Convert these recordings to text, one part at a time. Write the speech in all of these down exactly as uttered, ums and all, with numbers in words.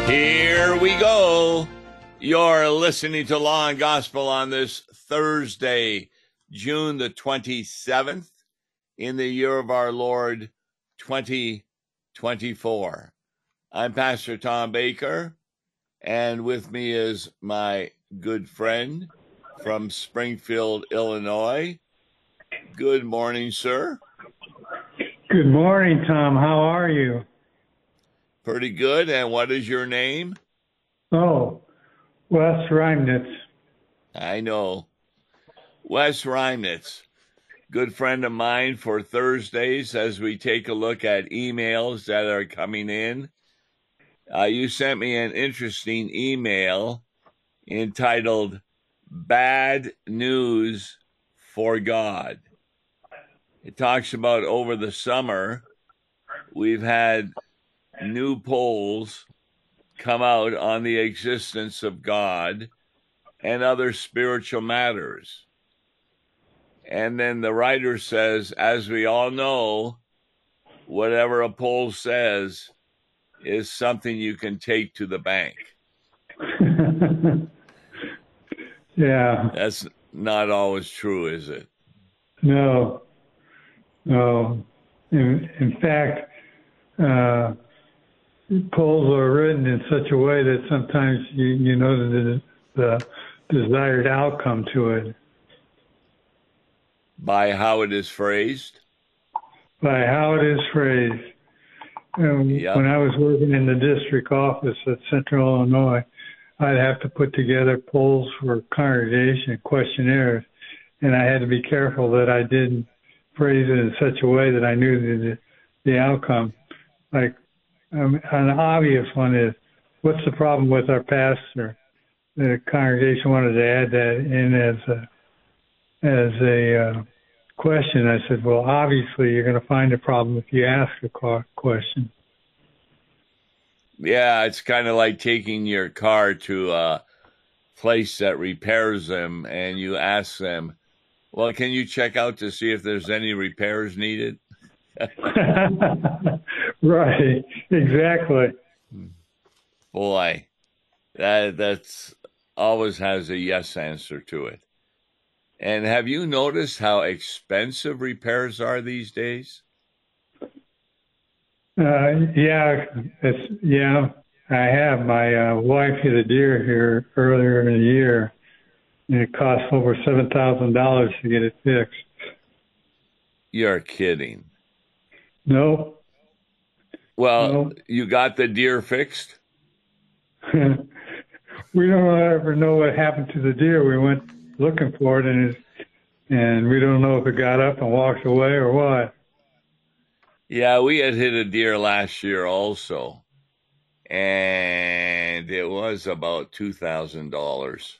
Here we go. You're listening to Law and Gospel on this Thursday, June the twenty-seventh, in the year of our Lord, twenty twenty-four. I'm Pastor Tom Baker, and with me is my good friend from Springfield, Illinois. Good morning, sir. Good morning, Tom. How are you? Pretty good. And what is your name? Oh, Wes Reimnitz. I know. Wes Reimnitz, good friend of mine for Thursdays as we take a look at emails that are coming in. Uh, you sent me an interesting email entitled Bad News for God. It talks about over the summer, we've had new polls come out on the existence of God and other spiritual matters. And then the writer says, as we all know, whatever a poll says is something you can take to the bank. Yeah. That's not always true, is it? No. No. In, in fact, uh, polls are written in such a way that sometimes you, you know the, the desired outcome to it. By how it is phrased? By how it is phrased. Um, Yep. When I was working in the district office at Central Illinois, I'd have to put together polls for congregation questionnaires, and I had to be careful that I didn't phrase it in such a way that I knew the, the outcome. Like, um, an obvious one is, what's the problem with our pastor? The congregation wanted to add that in as a, as a uh, question. I said, well, obviously you're going to find a problem if you ask a question. Yeah, it's kind of like taking your car to a place that repairs them and you ask them, well, can you check out to see if there's any repairs needed? Right, exactly. Boy, that that's always has a yes answer to it. And have you noticed how expensive repairs are these days? Uh, yeah, it's, yeah, I have. My uh, wife hit a deer here earlier in the year, and it cost over seven thousand dollars to get it fixed. You're kidding. No. Well, No. you got the deer fixed? We don't ever know what happened to the deer. We went looking for it, and it, and we don't know if it got up and walked away or what. Yeah, we had hit a deer last year also, and it was about two thousand dollars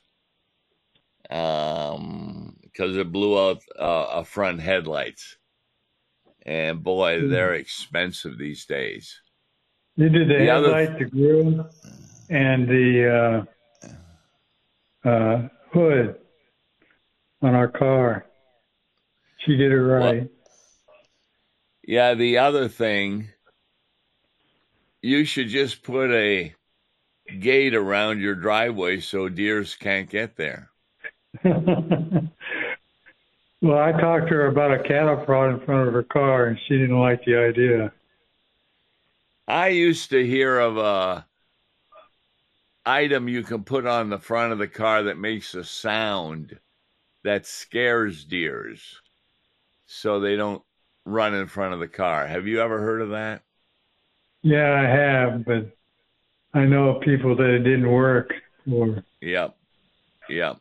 um, because it blew out uh, a front headlights. And boy, they're expensive these days. You did the, The other- headlight, the grill, and the uh, uh, hood on our car. She did it right. Well, yeah, the other thing, you should just put a gate around your driveway so deers can't get there. Well, I talked to her about a cattle prod in front of her car, and she didn't like the idea. I used to hear of a item you can put on the front of the car that makes a sound that scares deers so they don't run in front of the car. Have you ever heard of that? Yeah, I have, but I know of people that it didn't work for. Yep. Yep.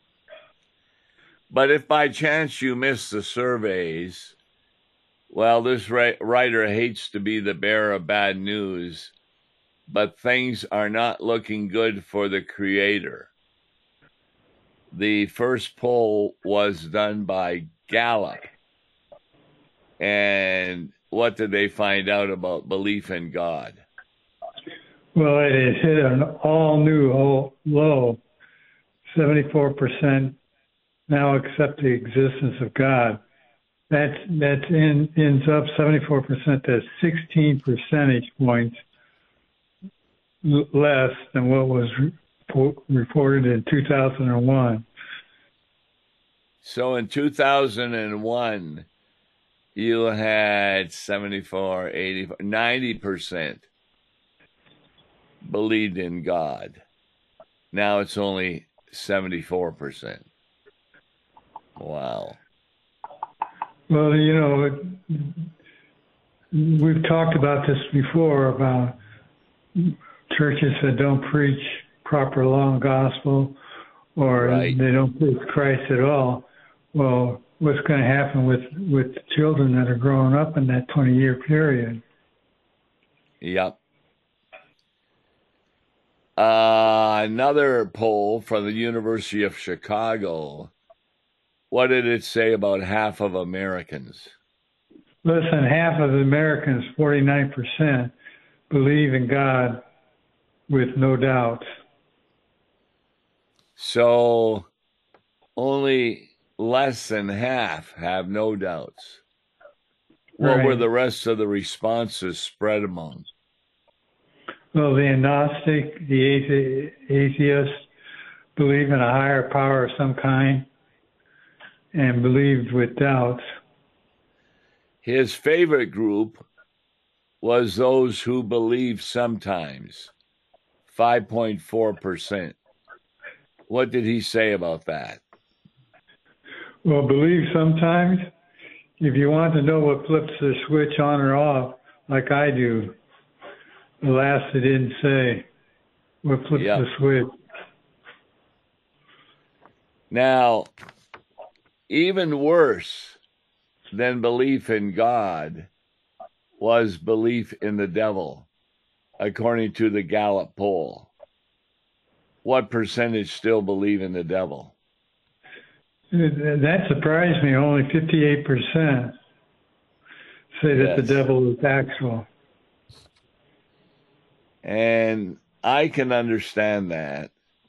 But if by chance you miss the surveys, well, this writer hates to be the bearer of bad news, but things are not looking good for the Creator. The first poll was done by Gallup. And what did they find out about belief in God? Well, it has hit an all-new low. seventy-four percent now accept the existence of God. That's, that in, ends up seventy-four percent. That's sixteen percentage points l- less than what was re- reported in two thousand one. So in two thousand one, you had seventy-four, eighty, ninety percent believed in God. Now it's only seventy-four percent. Wow. Well, you know, we've talked about this before about churches that don't preach proper law and gospel, or Right. they don't preach Christ at all. Well, what's going to happen with, with children that are growing up in that twenty-year period? Yep. Uh, another poll from the University of Chicago. What did it say about half of Americans? Less than half of the Americans, forty-nine percent, believe in God with no doubts. So only less than half have no doubts. What Right. were the rest of the responses spread among? Well, the agnostic, the athe- atheist, believe in a higher power of some kind and believed with doubts. His favorite group was those who believe sometimes, five point four percent. What did he say about that? Well, believe sometimes. If you want to know what flips the switch on or off, like I do, the last it didn't say what flips Yep. the switch. Now, even worse than belief in God was belief in the devil, according to the Gallup poll. What percentage still believe in the devil? That surprised me. Only fifty-eight percent say that the Yes. devil is actual. And I can understand that,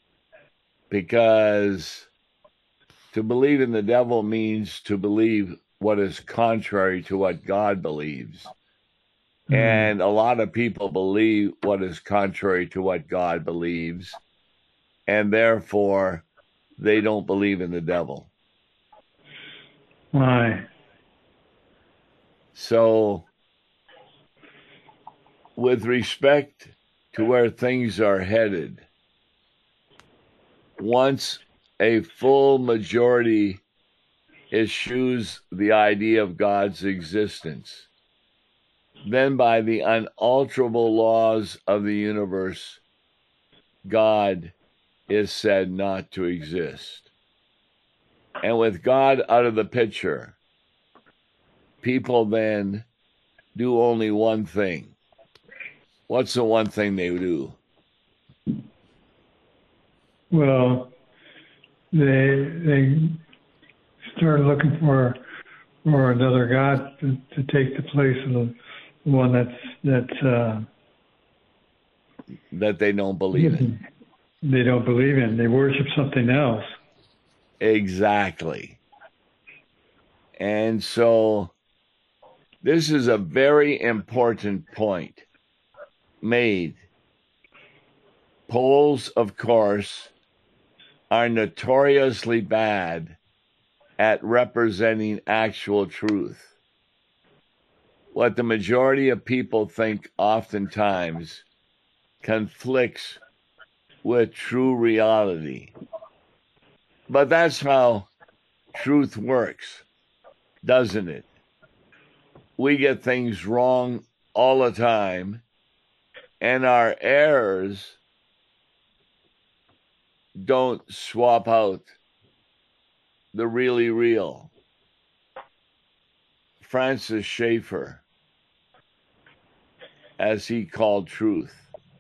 because to believe in the devil means to believe what is contrary to what God believes. Mm. And a lot of people believe what is contrary to what God believes, and therefore they don't believe in the devil. Why? So, with respect to where things are headed, once a full majority eschews the idea of God's existence, then by the unalterable laws of the universe, God is said not to exist. And with God out of the picture, people then do only one thing. What's the one thing they do? Well, they they start looking for for another god to, to take the place of the one that's that's uh, That they don't believe in. they don't believe in. They worship something else. Exactly. And so this is a very important point made. Polls, of course, are notoriously bad at representing actual truth. What the majority of people think oftentimes conflicts with true reality. But that's how truth works, doesn't it? We get things wrong all the time, and our errors don't swap out the really real. Francis Schaeffer, as he called truth.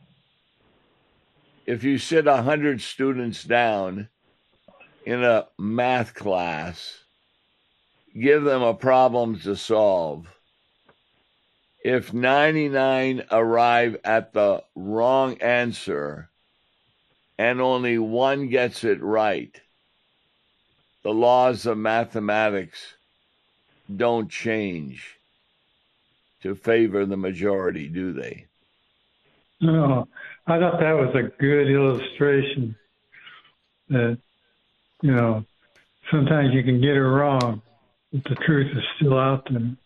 If you sit a hundred students down in a math class, give them a problem to solve. If ninety-nine arrive at the wrong answer and only one gets it right, the laws of mathematics don't change to favor the majority, do they? No, I thought that was a good illustration that, you know, sometimes you can get it wrong, but the truth is still out there.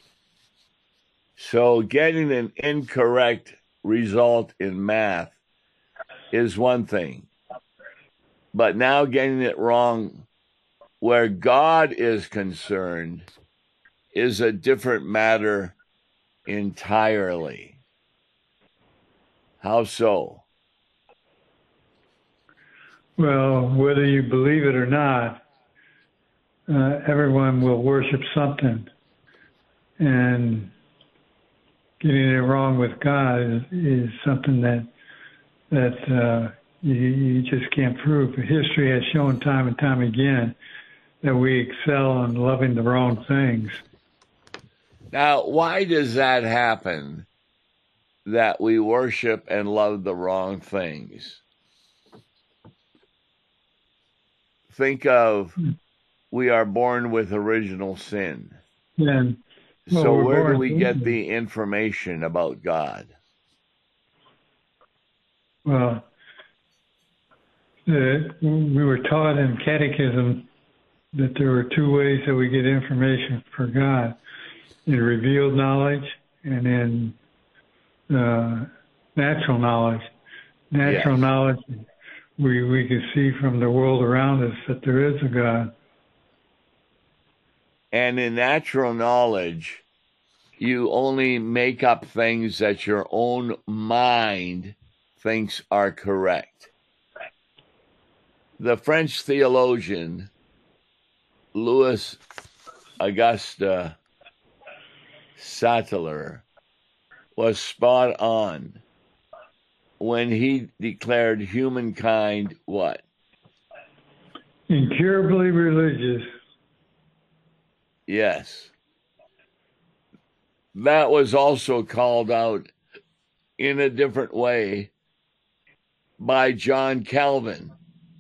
So getting an incorrect result in math is one thing, but now getting it wrong where God is concerned is a different matter entirely. How so? Well, whether you believe it or not, uh, everyone will worship something, and getting it wrong with God is, is something that that uh, you, you just can't prove. History has shown time and time again that we excel in loving the wrong things. Now, why does that happen, that we worship and love the wrong things? Think of, we are born with original sin. And, well, so we're where do born we thinking. get the information about God? Well, the, we were taught in catechism that there were two ways that we get information for God: in revealed knowledge and in uh, natural knowledge. Natural Yes. knowledge, we, we can see from the world around us that there is a God. And in natural knowledge, you only make up things that your own mind thinks are correct. The French theologian Louis Auguste Sattler was spot on when he declared humankind what? Incurably religious. Yes. That was also called out in a different way by John Calvin,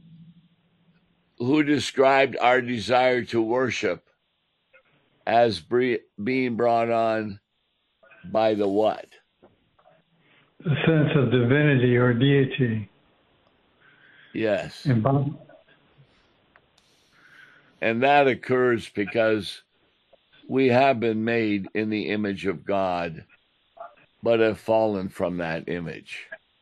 who described our desire to worship as being brought on by the what? The sense of divinity or deity. Yes. And, Bob, and that occurs because we have been made in the image of God, but have fallen from that image.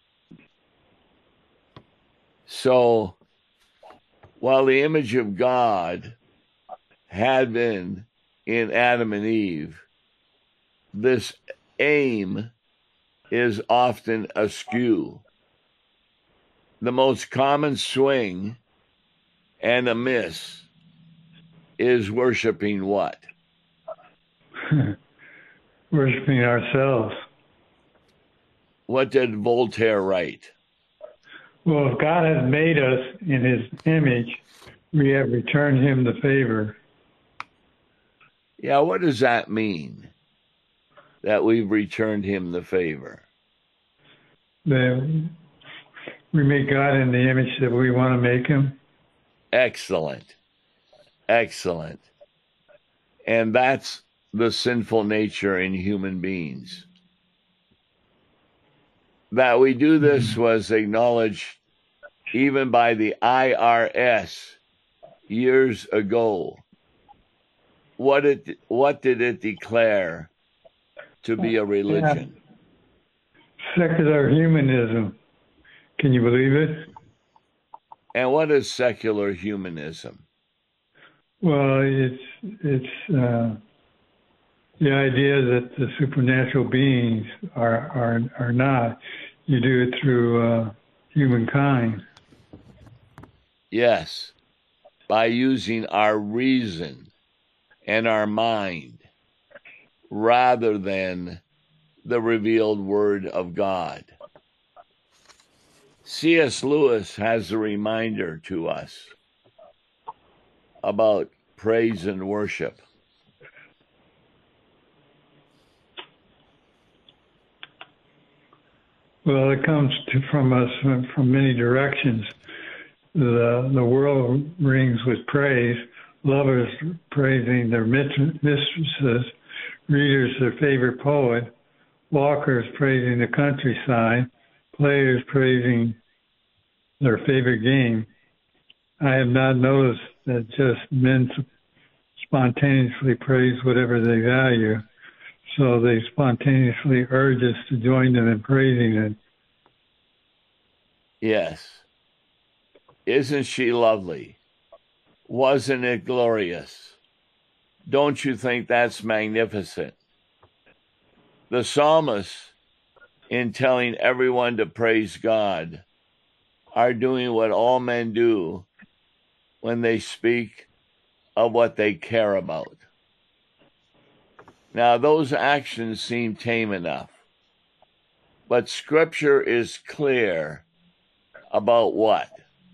So, while the image of God had been in Adam and Eve, this aim is often askew. The most common swing and a miss is worshiping what? Worshiping ourselves. What did Voltaire write? Well, if God has made us in his image, we have returned him the favor. Yeah, what does that mean? That we've returned him the favor? That we make God in the image that we want to make him. Excellent. Excellent. And that's the sinful nature in human beings. That we do this was acknowledged even by the I R S years ago. What it what did it declare to be a religion? Yeah. Secular humanism. Can you believe it? And what is secular humanism? Well, it's it's uh, the idea that the supernatural beings are are are not. You do it through uh, humankind. Yes, by using our reason and our mind rather than the revealed word of God. C S Lewis has a reminder to us about praise and worship. Well, it comes to, from us from, from many directions. The the world rings with praise. Lovers praising their mistresses, readers their favorite poet, walkers praising the countryside, players praising their favorite game. I have not noticed that just men spontaneously praise whatever they value, so they spontaneously urge us to join them in praising it. Yes. Isn't she lovely? Wasn't it glorious? Don't you think that's magnificent? The psalmists, in telling everyone to praise God, are doing what all men do when they speak of what they care about. Now, those actions seem tame enough, but Scripture is clear about what?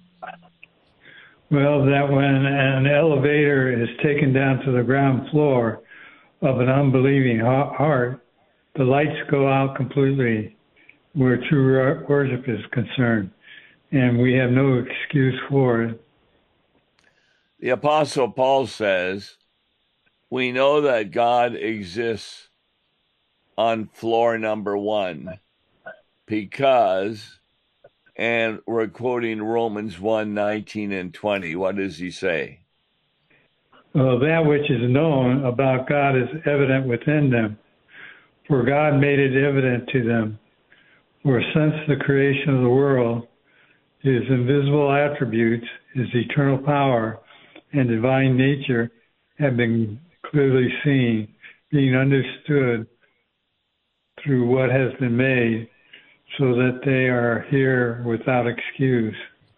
Well, that when an elevator is taken down to the ground floor of an unbelieving heart, the lights go out completely where true worship is concerned, and we have no excuse for it. The Apostle Paul says, we know that God exists on floor number one because, and we're quoting Romans one, nineteen and twenty. What does he say? Well, that which is known about God is evident within them, for God made it evident to them. For since the creation of the world, his invisible attributes, his eternal power, and divine nature have been clearly seen, being understood through what has been made, so that they are here without excuse.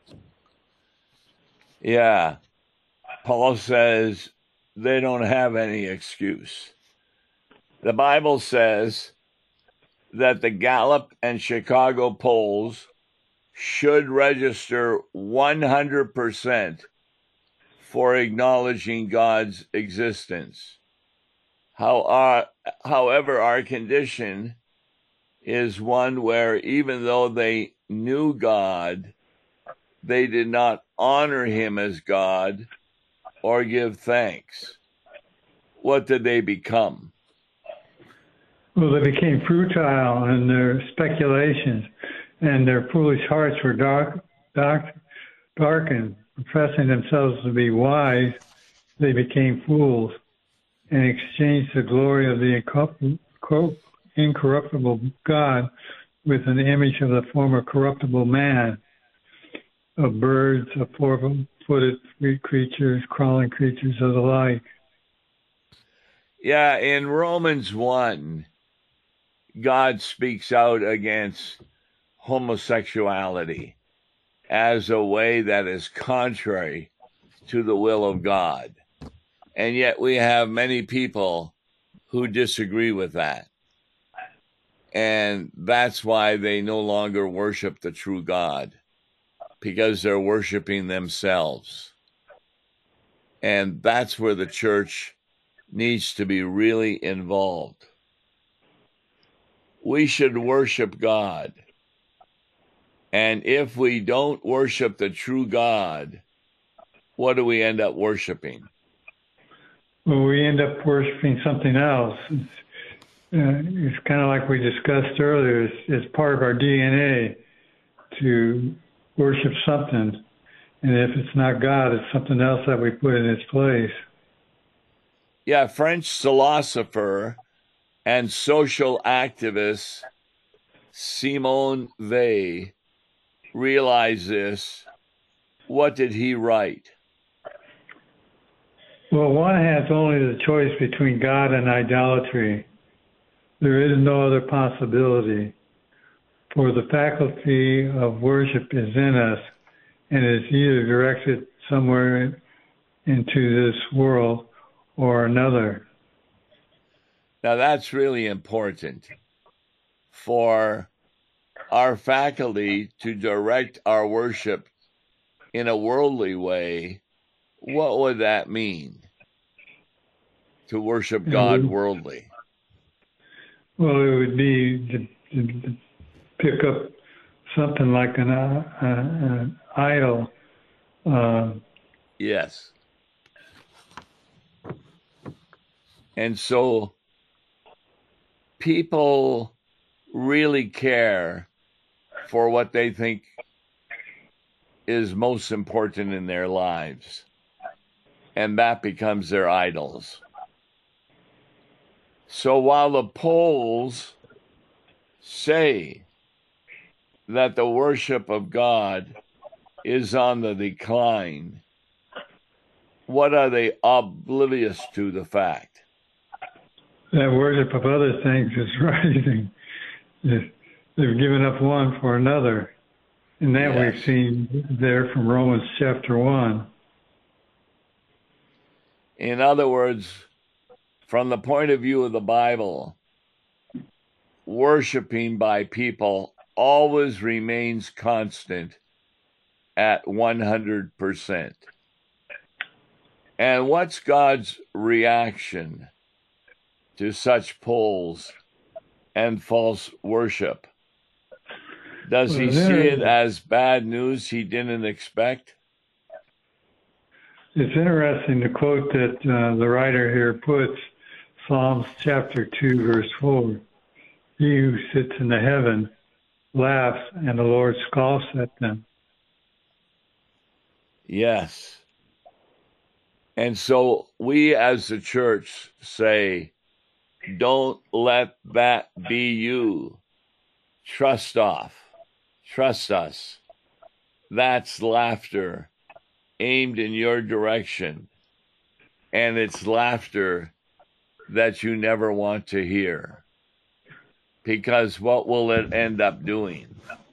Yeah. Paul says they don't have any excuse. The Bible says that the Gallup and Chicago polls should register one hundred percent for acknowledging God's existence. How our, however, our condition is one where even though they knew God, they did not honor him as God or give thanks. What did they become? Well, they became futile in their speculations, and their foolish hearts were dark, dark, darkened. Professing themselves to be wise, they became fools and exchanged the glory of the incorruptible God with an image of the former corruptible man, of birds, of four-footed creatures, crawling creatures of the like. Yeah, in Romans one, God speaks out against homosexuality as a way that is contrary to the will of God. And yet we have many people who disagree with that. And that's why they no longer worship the true God, because they're worshiping themselves. And that's where the church needs to be really involved. We should worship God. And if we don't worship the true God, what do we end up worshiping? Well, we end up worshiping something else. It's, uh, it's kind of like we discussed earlier. It's, it's part of our D N A to worship something. And if it's not God, it's something else that we put in its place. Yeah, French philosopher and social activist Simone Weil realized this. What did he write? Well, one has only the choice between God and idolatry. There is no other possibility. For the faculty of worship is in us and is either directed somewhere into this world or another. Now that's really important. For our faculty to direct our worship in a worldly way, what would that mean? To worship God would, worldly? Well, it would be to, to, to pick up something like an, uh, an idol. Uh, yes. And so people really care for what they think is most important in their lives, and that becomes their idols. So while the polls say that the worship of God is on the decline, what are they oblivious to the fact? That worship of other things is rising. They've given up one for another. And that Yes. we've seen there from Romans chapter one. In other words, from the point of view of the Bible, worshiping by people always remains constant at one hundred percent. And what's God's reaction to such polls and false worship? Does he see it as bad news he didn't expect? It's interesting the quote that uh, the writer here puts, Psalms chapter two, verse four. He who sits in the heaven laughs, and the Lord scoffs at them. Yes. And so we as the church say, don't let that be you. Trust off. Trust us. That's laughter aimed in your direction. And it's laughter that you never want to hear. Because what will it end up doing?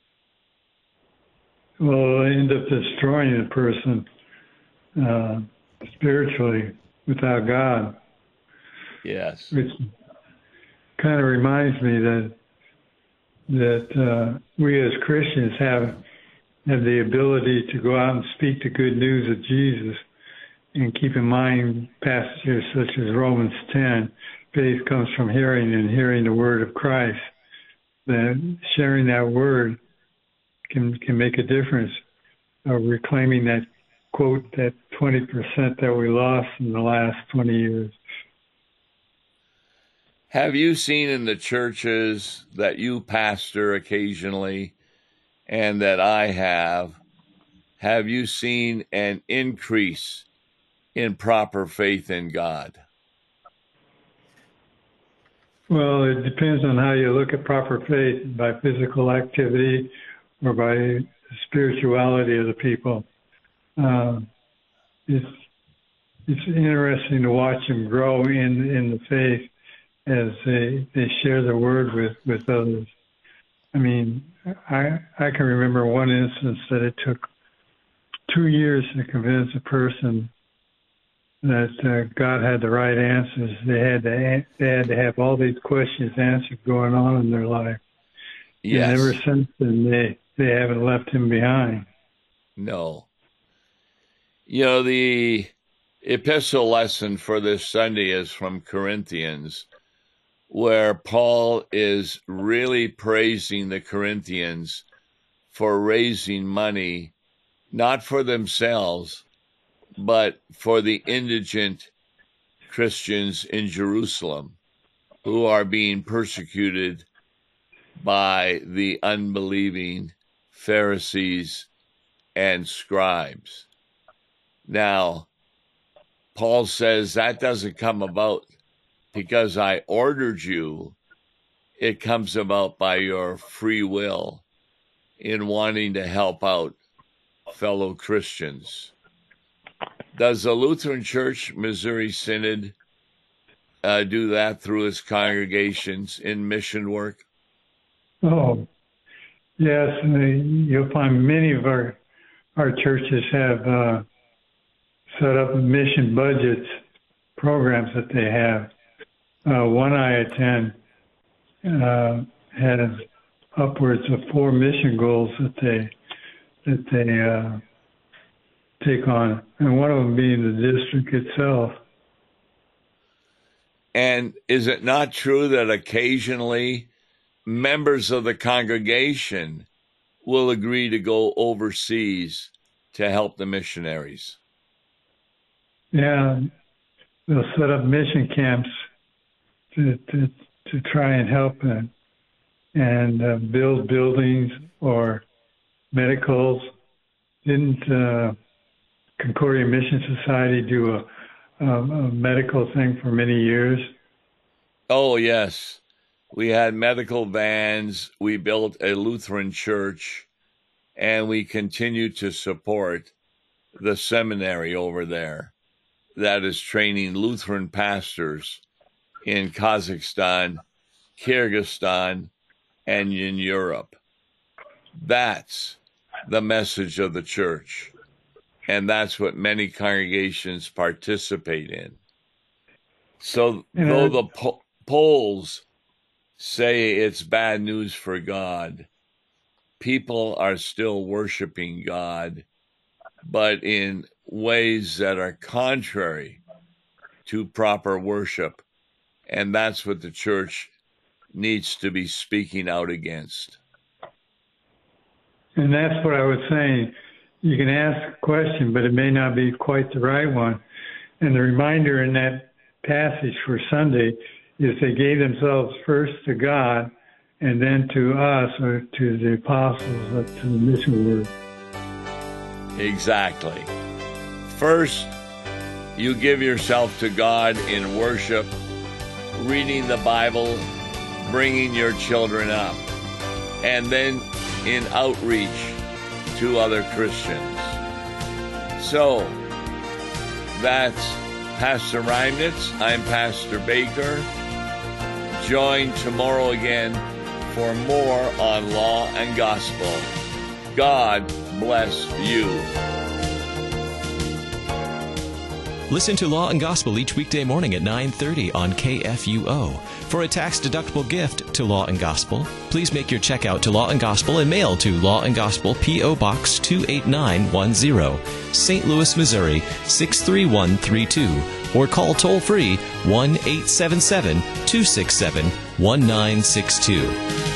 Well, it'll end up destroying the person uh, spiritually without God. Yes. Which kind of reminds me that that uh, we as Christians have have the ability to go out and speak the good news of Jesus, and keep in mind passages such as Romans ten, faith comes from hearing, and hearing the word of Christ. That sharing that word can can make a difference. Uh, reclaiming that quote, that twenty percent that we lost in the last twenty years. Have you seen in the churches that you pastor occasionally and that I have, have you seen an increase in proper faith in God? Well, it depends on how you look at proper faith, by physical activity or by the spirituality of the people. Uh, it's it's interesting to watch them grow in, in the faith as they, they share the word with, with others. I mean, I I can remember one instance that it took two years to convince a person that uh, God had the right answers. They had to they had to have all these questions answered going on in their life. Yes. And ever since then, they they haven't left him behind. No. You know, the epistle lesson for this Sunday is from Corinthians, where Paul is really praising the Corinthians for raising money, not for themselves, but for the indigent Christians in Jerusalem who are being persecuted by the unbelieving Pharisees and scribes. Now, Paul says that doesn't come about because I ordered you. It comes about by your free will in wanting to help out fellow Christians. Does the Lutheran Church Missouri Synod uh, do that through its congregations in mission work? Oh, yes. uh, You'll find many of our our churches have uh, set up mission budgets, programs that they have. Uh, one I attend uh, has upwards of four mission goals that they that they uh, take on, and one of them being the district itself. And is it not true that occasionally members of the congregation will agree to go overseas to help the missionaries? Yeah, they'll set up mission camps to to, to try and help uh, and uh, build buildings or medicals. Didn't uh, Concordia Mission Society do a, a, a medical thing for many years? Oh, yes. We had medical vans. We built a Lutheran church, and we continue to support the seminary over there that is training Lutheran pastors in Kazakhstan, Kyrgyzstan, and in Europe. That's the message of the church, and that's what many congregations participate in. So yeah. though the po- polls say it's bad news for God, people are still worshiping God, but in ways that are contrary to proper worship. And that's what the church needs to be speaking out against. And that's what I was saying. You can ask a question, but it may not be quite the right one. And the reminder in that passage for Sunday is they gave themselves first to God and then to us, or to the apostles, or to the mission work. Exactly. First, you give yourself to God in worship, reading the Bible, bringing your children up, and then in outreach to other Christians. So, that's Pastor Reimnitz. I'm Pastor Baker. Join tomorrow again for more on Law and Gospel. God bless you. Listen to Law and Gospel each weekday morning at nine thirty on K F U O. For a tax-deductible gift to Law and Gospel, please make your check out to Law and Gospel and mail to Law and Gospel, P O. Box two eight nine one zero, Saint Louis, Missouri six three one three two, or call toll-free one eight seven seven, two six seven, one nine six two.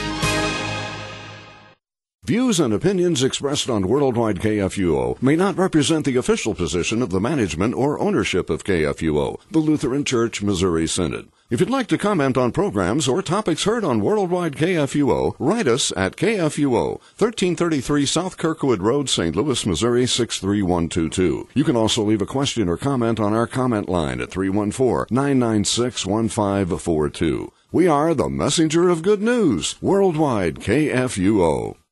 Views and opinions expressed on Worldwide K F U O may not represent the official position of the management or ownership of K F U O, the Lutheran Church Missouri Synod. If you'd like to comment on programs or topics heard on Worldwide K F U O, write us at K F U O, thirteen thirty-three South Kirkwood Road, Saint Louis, Missouri six three one two two. You can also leave a question or comment on our comment line at three one four, nine nine six, one five four two. We are the messenger of good news, Worldwide K F U O.